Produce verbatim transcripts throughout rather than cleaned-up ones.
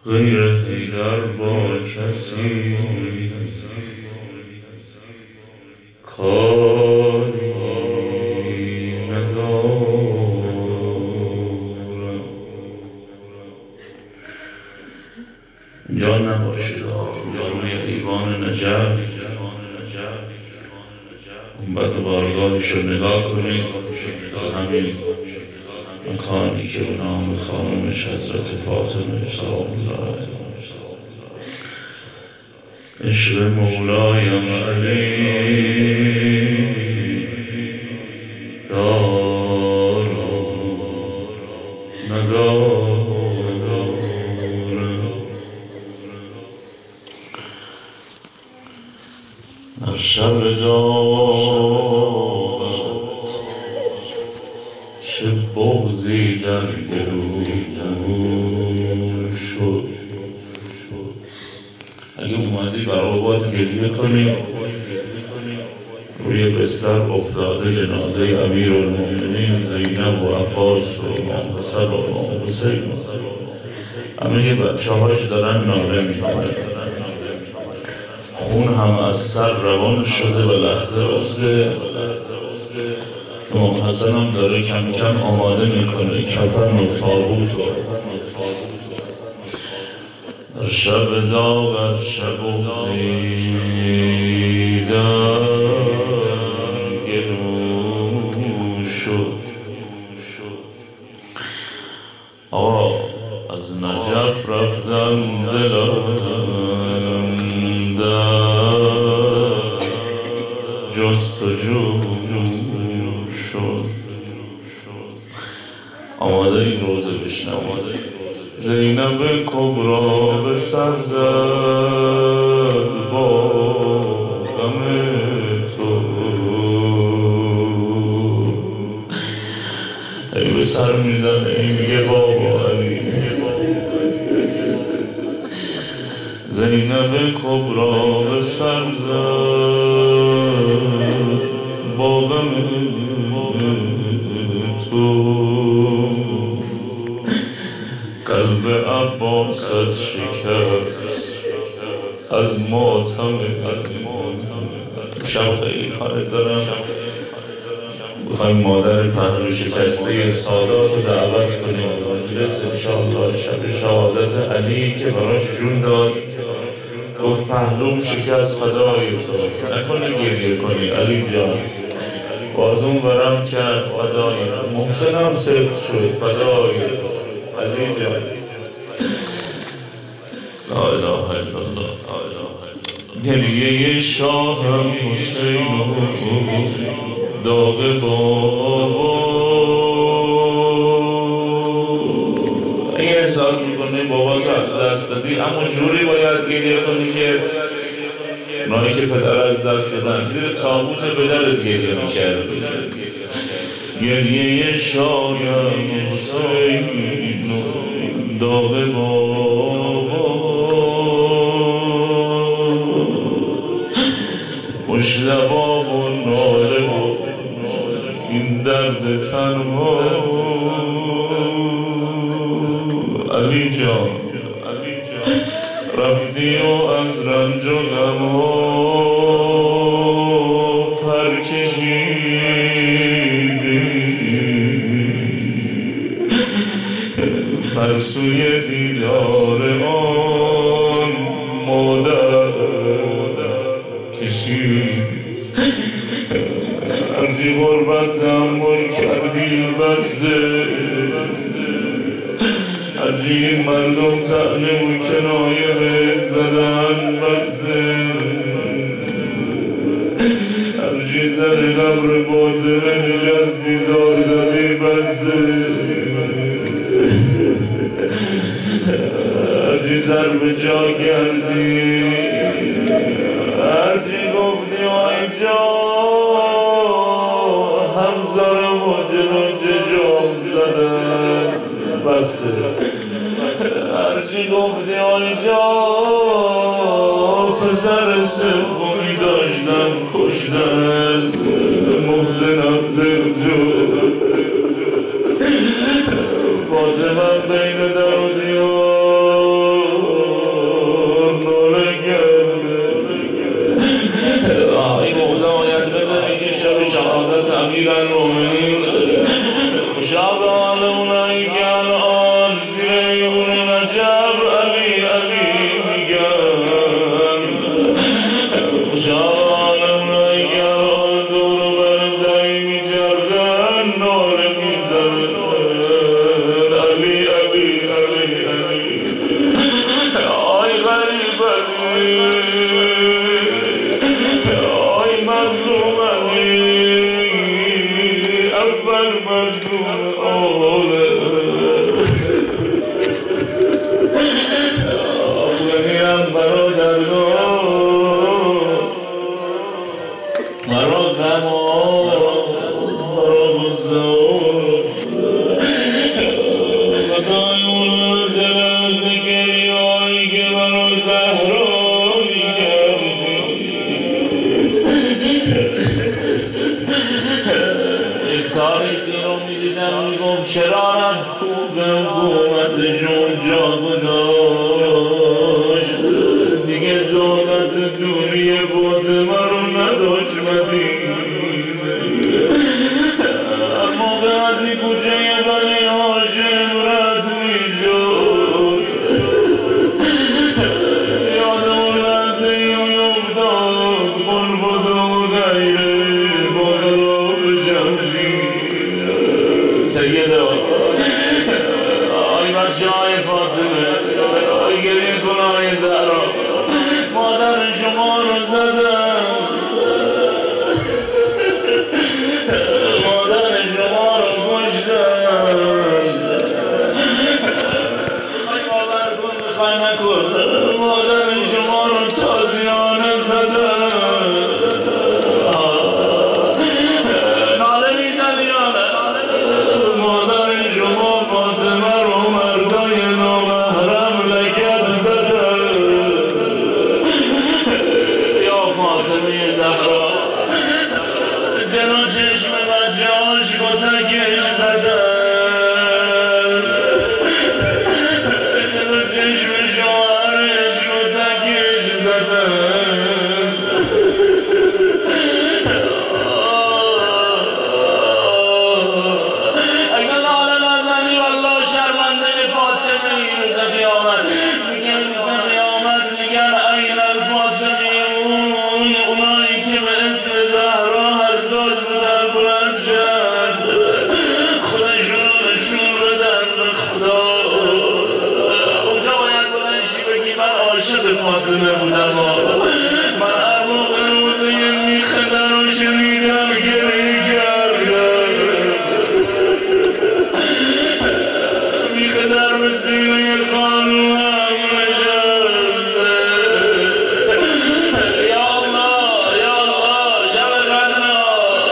غیر حیدر با کسی کاری ندارم. جا نباشید روی ایوان نجف بعد بارگاهش رو نگاه کنید از همین مکانی که به نام خانمش حضرت فاطمه سلام الله علیها عشق مولایم علی دار ندارم. در شب داغ چه بغضی در گلو شد. اگه اومدی برای باید گریه کنی روی بستر افتاده جنازه امیرالمومنین زینب و عباس و امام حسن و امام حسین همه یه بچه هاش دارن ناله میزنن، خون هم از سر روان شده و لخته رسته. امام حسن هم داره کم کم آماده میکنه کفن و تابوت رو. در شب داغت شب بغضی در گلو شد. آقا از نجف رفتم دلم در جستجو شد. آماده این روزه بشنوید. زینب کبرا به سر زد با غم تو، ای به سر میزنه این میگه بابا علی. زینب کبرا به سر زد با غم تو، قلب عباست شکست از ماتم. شب خیلی کارت دارم، بخوایم مادر پهلو شکسته سادات رو دعوت کنیم مجلس انشاءالله شب شهادت علی که براش جون داد. گفت پهلوم شکست فدای تو، نکنه گریه کنی علی جان. بازون ورم کرد فدای تو، محسنم سبت شد فدای تو علی جان. لا اله الا الله. گریه شاهم حسین داغ بابا. اگه احساس میکنی بابا تو از دست دادی اما جوری باید گریه کنی که اونایی که پدر از دست دادن زیر تابوت پدرت گریه میکردی. گریه شایم حسین داغ بابا. مشتبا و ناله و این درد تنها. علی جان رفتی و از رنج و غم ها پر کشیدی، پر سوی دیدار آن مادر کشیدی. هرچی غربت تحمل کردی بسته، هرچی این مردم طعنه و کنایه بهت زدن بسته، هرچی سر قبر باطمه نشستی زار زدی بسته، هرچی سر به جا کردی، هرچی گفتی آی جان همسرم و جلو چشم زدن بسه، هرچی گفتی آی جان پسر سومی داشتم کشتن محسنم زرد شد. فاطمه بین در و دیوار شهادت امیرالمومنین خوشا به حال اونایی که الان زیر اون نجف علی علی میگن خوشا به حال اونایی که الان دور و بر زمین میجردن ناله میزنن علی علی علی علی آی غریب علی آی مظلوم علی اول مظلوم آله آخونیم برادران مرا غمان مرا بزرگ خدای اون لحظه لحظه گریه‌هایی که مرا زهرا می‌کردی یک تاریخی رو می‌دیدم میگفت چرا رفت کوفه حکومتشون جا گذاشت دیگه دولت دوری فاطمه رو نداشت مدینه اما به از این کوچه بنی هاشم رد می‌شد یاد اون لحظه ای می‌افتاد منفذ و غیره با خلاف شمشیر سیده آی بچه های فاطمه آی گریه کن آی زهرا مادر شما رو زدن مادر شما رو کشتن میخوای باور کن میخوای نکن مادر شما رو تازیانه زدن ناله میزنی آله مادر شما فاطمه رو مردای نامحرم لگد زدن یا فاطمه زهرا جلو چشم بچه‌هاش کتکش زدن جلو چشم شوهرش کتکش زدن اگه ناله نزنی والله شرمنده فاطمه ای روز قیامت میگن روز قیامت میگن این الفاطمیون اونایی که به اسم زهرا حساس بودن بلند شد خودشون رو نشون بدن به خدا اونجا باید بلند شی بگی من عاشق فاطمه بودم من هر موقع روزه میخدن رو شنیدم گریه کردم میخدر به سینه خانوم نشسته یا الله یا الله شب قدرها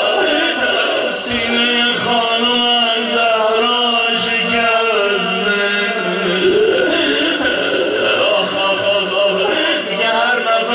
سینه خانوم زهرا شکسته آخ آخ آخ آخ میگه هر نفس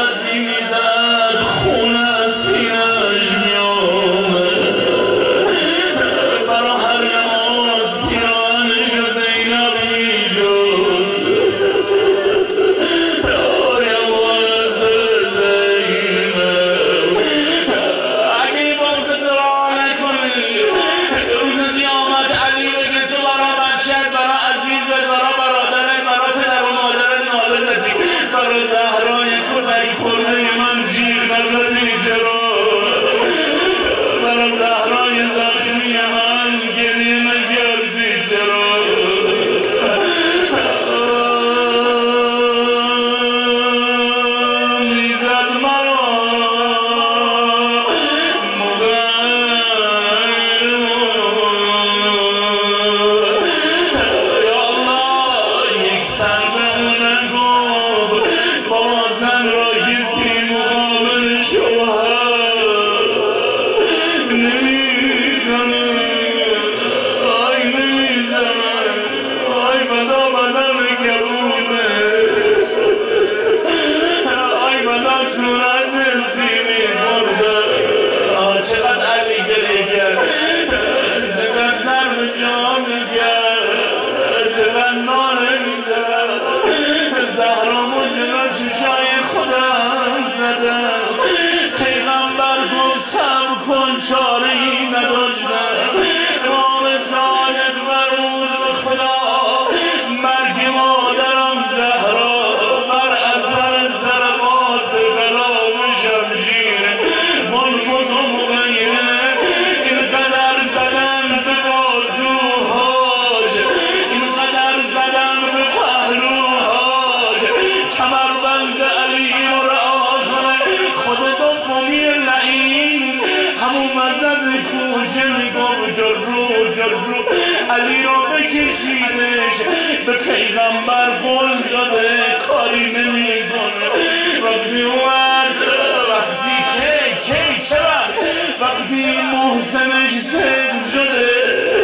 چاره‌ای نداشتم. امام صادق فرمود به خدا مرگ مادرم زهرا بر اثر ضربات غلام شمشیر منفذ و مغیره اینقدر زدن به بازوهاش، اینقدر زدن به پهلوهاش کمربند علی رو رها کنه. خود دومی لعین همون مزد کوچه میگم جرو جرو علی رو بکشیدش به پیغمبر قول داده کاری نمیکنه. وقتی اومد وقتی که که چرا وقتی محسنش سید شده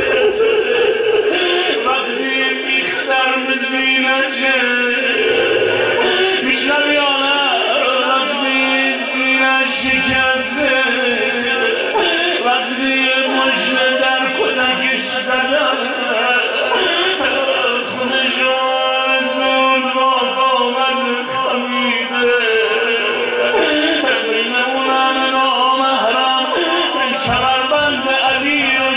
وقتی میختر به زینشه میشنم یا نه وقتی زینش شکسته وقتی مجنه در کتکش زدن خودشون زود با قامت خمیده بین اونم نامحرم کمربند علی رو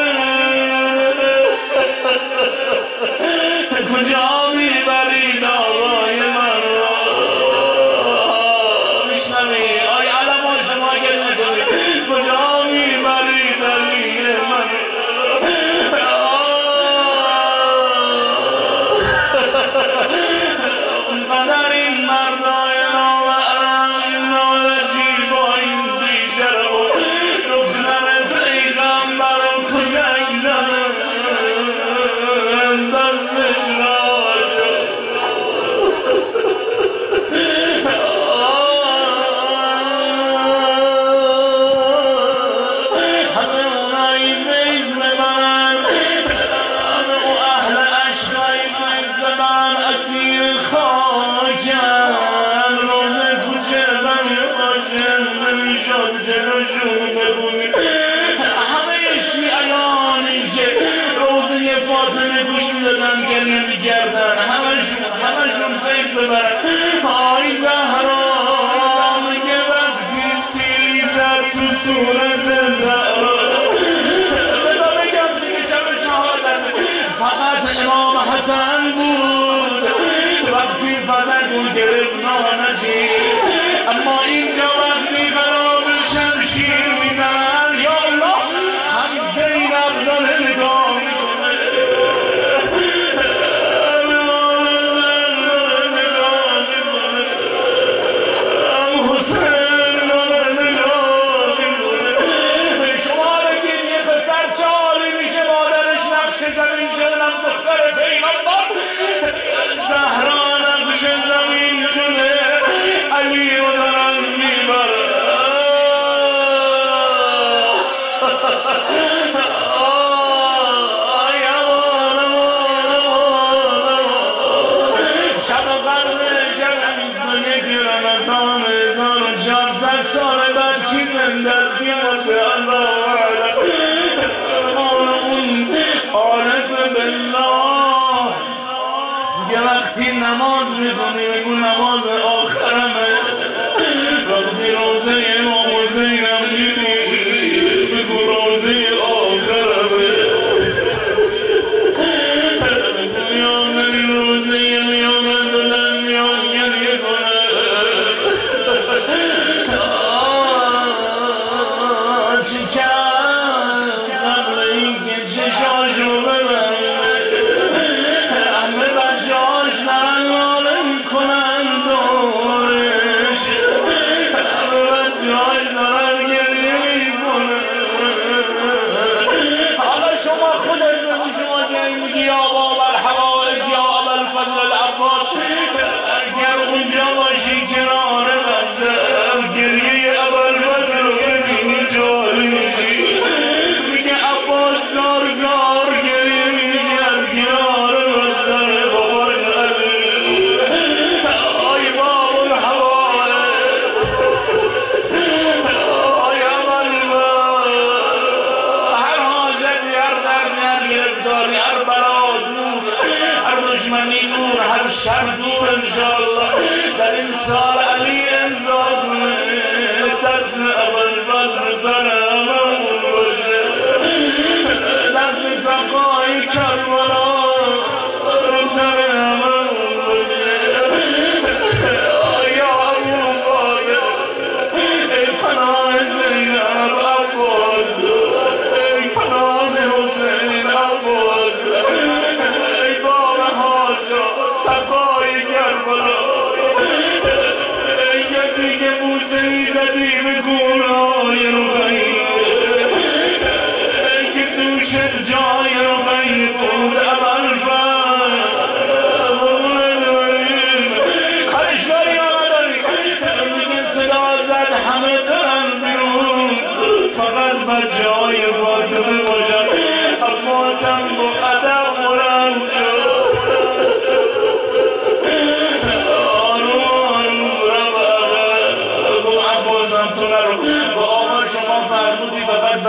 گرفت. کجا میبرید آقای من رو میشنوی آی علم ها شما گل نکنید کجا میبرید علی من اونقدر این مردای نامحرم این نارجی با این بیشتر و دختر پیغمبر و کتک زدن دستش را شد. همه اونایی فیض ببرن، همه اون اهل عشقای فیض ببرن اسیر خاکن روز کوچه بنی هاشم نمیشد جلوشون ببونی. همه شیعیانی که روزه فاطمه گوش میدادن گریه میکردن همشون همشون فیض ببرن. آی زهرا میگه وقتی سیلی زد تو صورت زهرا بذار بگم دیگه شب شهادت فقط امام حسن بود وقتی فلک گرفت نانجی. اما اینجا وقتی قرار شمشیر میزنن یا الله هم زینب داره نگاه میکنه امام حسن داره نگاه میکنه هم حسین داره نگاه میکنه. شما بگید یه پسر چالی میشه مادرش نقش زمین شدن از دختر پیغمبر زهرا نقش زمین شده علی رو دارن میبرن. شب قدر شب بیست و یک رمضان هزار و چهارصد سال بعد کی زنده است کی مرده الله اعلم. اون عارف بالله یه وقتی نماز میکنی بگو نماز آخرمه وقتی روزه امام حسینم میبینی بگو روزه آخرمه میام این روزه میام دلم میام گریه کنه چی کرد قبل اینکه چشاشو ببره همه بچه هاش نرن ناله میکنن دورش همه بچه هاش نرن گریه میکنن. حالا شما خودت بگو شما که میگی یا بابا الحوائج یا ابا الفضل العباس اگر اونجا باشی کنار مزر گریه ابا الفضل رو ببینی جاری میشی میگه عباس زار زار گریه میگرد کنار مزر باباش علی آی باب الحوائج آی ابا الفضل هر حاجتی هر دردی هر گرفتاری هر بلا دور هر دشمنی دور هر شر دور انشاءالله در این سال علی امضا کنه دست ابا الفضل سر همه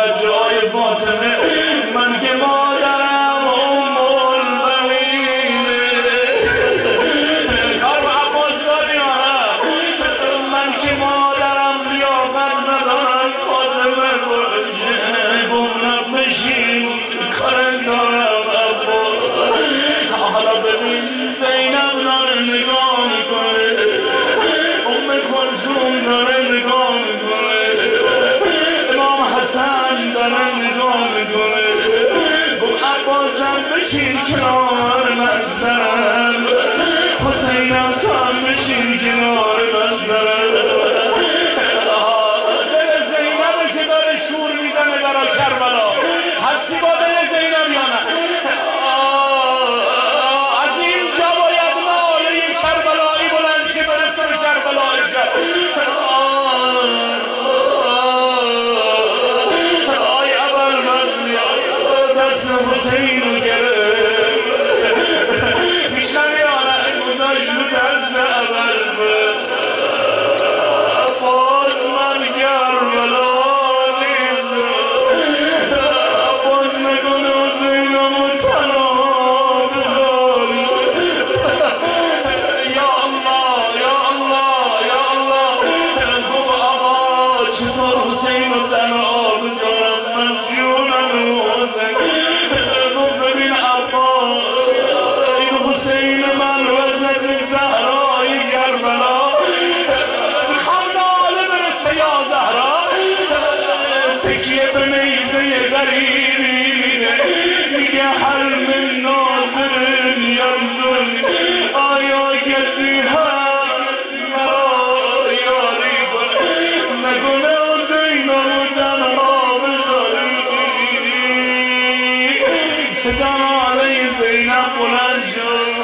جای فاطمه من که مادرم ام البنینه کار با عباس داری من که مادرم لیاقت ندارم فاطمه باشه گفتم بشین کار دارم عباس حالا ببین زینب داره نگاه میکنه ام کلثوم داره نگاه میکنه امام حسن داره نگاه میکنه گفت عباسم بشین کنار مصدرم حسینم تو هم بشین کنار مصدرم دل زینبه که داره شور میزنه برا کربلا هستی با دل زینب یا نه از اینجا باید ناله کربلایی بلند شه برسه به کربلای شب آی ابوالفضل دست حسین رو گرفت میشنوی یا نه گذاشت رو دست ابوالفضل باز من کربلا نیست باز نکنه حسینم و تنها بذاری یا الله یا الله یا الله گفت آقا چطور حسین رو تنها بذارم من جونم رو حسین گفت ببین آقا این حسین من وسط صحرای کربلا میخوام ناله برسه یا زهرا تکیه به نیزه غریبی میده میگه هل من ناظر ینظر آیا کسی هست مرا یاری کنه نکنه حسینم و تنها بذاری صدا علی زینب بلند شد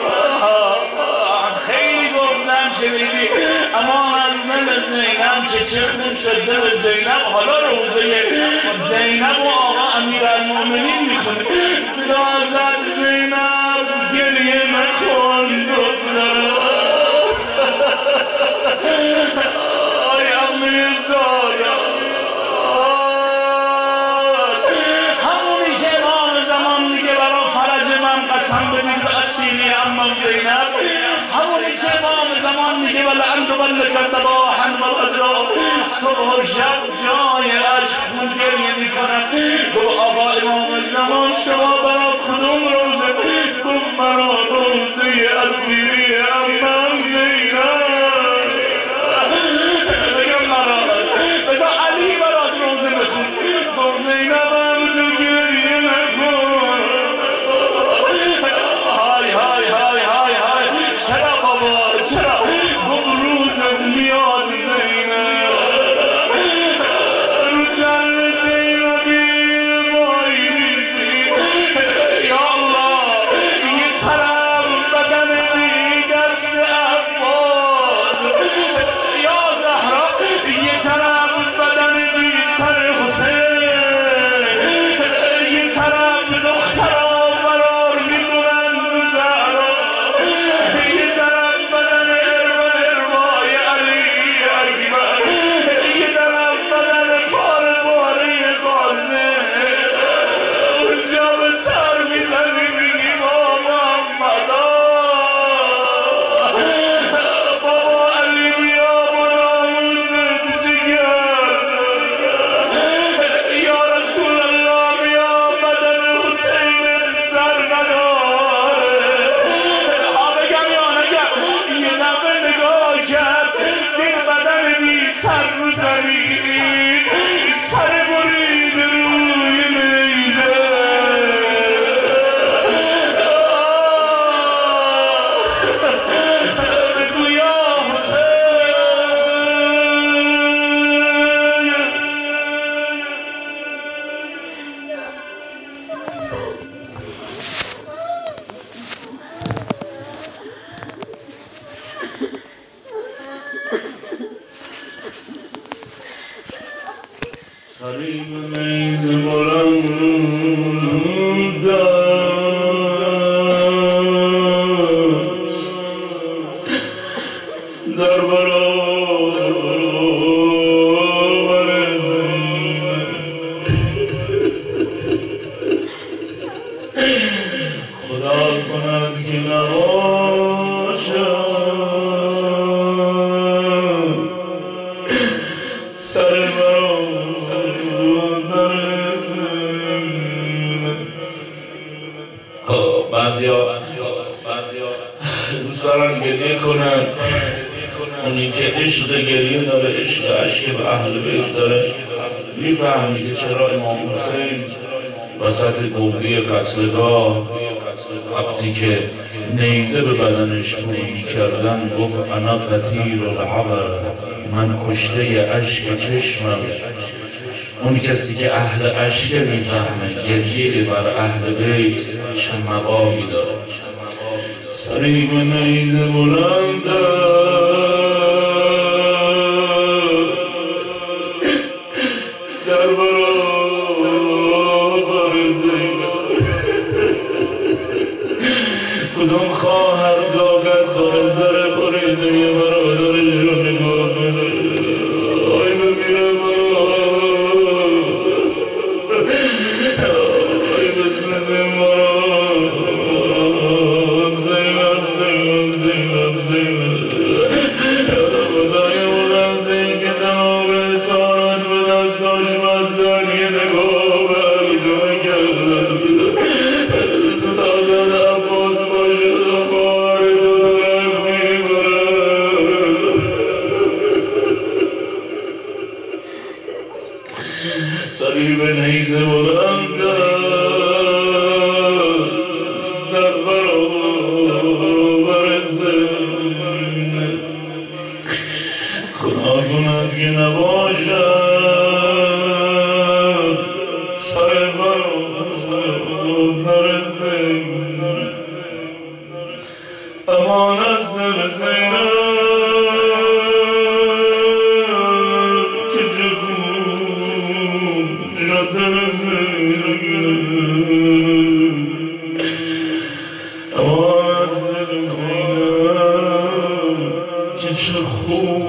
خیلی گفتم شنیدی اما از دل زینب که چه خوب شد دل زینب حالا روزه زینب و آقا امیرالمومنین میخونه صدا زد زینب گریه نکن دخترم آی امیرزاده همونی که امام زمان میگه برا فرج من قسم بدید به اسیری امام زینب همونی که امام زمان میگه ولعن تبلک صباحا و غزا صبح و شب جای عشق خون گریه میکنم گفت آقا امام زمان شما برا کدوم روزه گفت مرا روزه اسیری امام زینب بگم مرا بذار علی برات روزه بخون گفت زینبم تو گریه نکن های های های های های چرا بابا چرا گفت روزت میاد زینب رو تن زینبی وای میسی یا الله یه طرف بدن بی دست عباس یا زهرا یه طرف بدن بی سر حسین یه طرف دخترها فرار میکنند زهرا یه طرف بدن اربن اربای علی اکبر یه طرف بدن پاره پاره قاسم اونجا به سر میزنی میگی بابا محمدا بابا علی بیا بناموست جگر یا رسول الله بیا بدن حسین سر نداره ها بگم یا نگم یه دفعه نگاه کرد دید بدن بی سر رو زمین سر برید روی نیزه بگو یا حسین سریم نیز بلند است در برابر زینب بعضیا دوست دارن گریه کنن، اونی که عشق گریه داره، عشق عشق به اهل بیت داره، میفهمی که چرا امام حسین وسط گودی قتلگاه وقتی که نیزه به بدنش فرو کردن گفت انا قتیل العبر، من کشته اشک چشمم. اون کسی که اهل اشک میفهمه گریه بر اهل بیت چه مقامی داره. سری به نیزه بلنده در برابر زینب، کدوم خواهر طاقت داره زر بریده یه برادرشو نگاه کنه؟ آی بمیره برا، آی بسنزیم برا، زینب زینب زینب زینب خدای اون لحظه که تمام اسارت به دستاش بستن یه نگاه به ارجمه کردن، ستازد عباس باشد و خواهر تو دارن میبرن. سری به نیزه بلند در برابر زینب، خدا کند که نباشد سر برابر زینب. امان از دل زینب که چه خوب شد دل زینب، امان از دل زینب که چه خوب